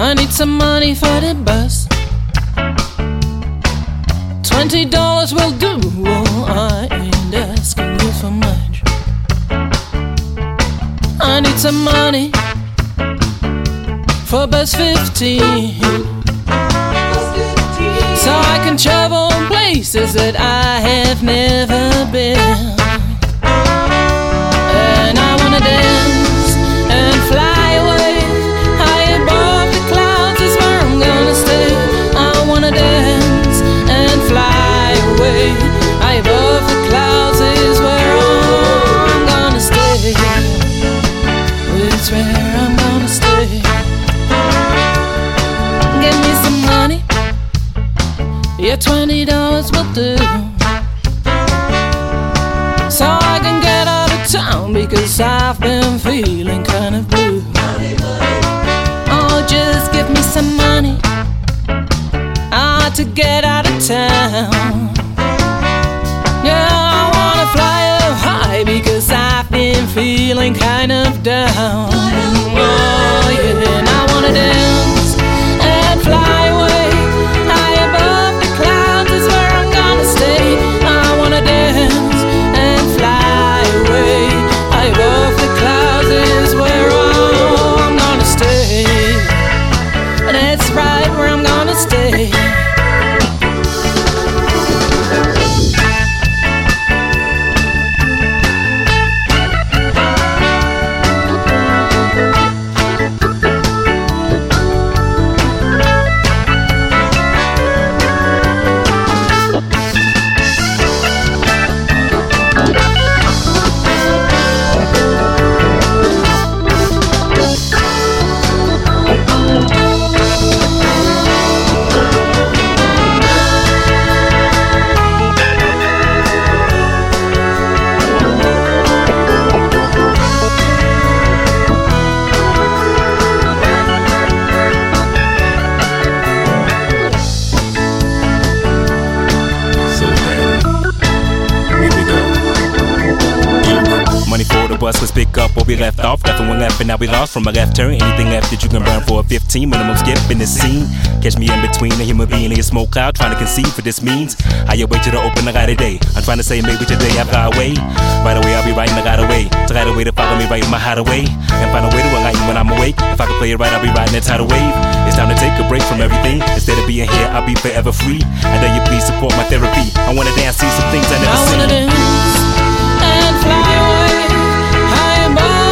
I need some money for the bus. $20 will do. Oh, I ain't asking you for much. I need some money for bus 15, so I can travel places that I have never been. And I wanna dance and fly away. High above the clouds is where I'm gonna stay. I wanna dance and fly away. High above the clouds is where I'm gonna stay. It's where I'm gonna stay. Give me some money. Yeah, $20 will do, so I can get out of town, because I've been feeling kind of blue. Oh, just give me some money to get out of town. Yeah, I wanna fly up high, because I've been feeling kind of down. Oh yeah, and I wanna dance and fly away. High above the clouds is where I'm gonna stay. I wanna dance and fly away. High above the clouds is where I'm gonna stay. That's right, where I'm gonna stay. Let's pick up where we left off. Left and one left and now we lost. From a left turn, anything left that you can burn for a 15. Minimum skip in the scene. Catch me in between a human being and a smoke cloud, trying to conceive what this means. How you wait till the open the light of day. I'm trying to say maybe today I've got away. Right away I'll be writing, I got away. So right away to follow me right in my hideaway, and find a way to enlighten when I'm awake. If I can play it right, I'll be riding that tidal wave. It's time to take a break from everything. Instead of being here, I'll be forever free. And then you please support my therapy. I wanna dance, see some things I never seen. I wanna dance and fly away. High above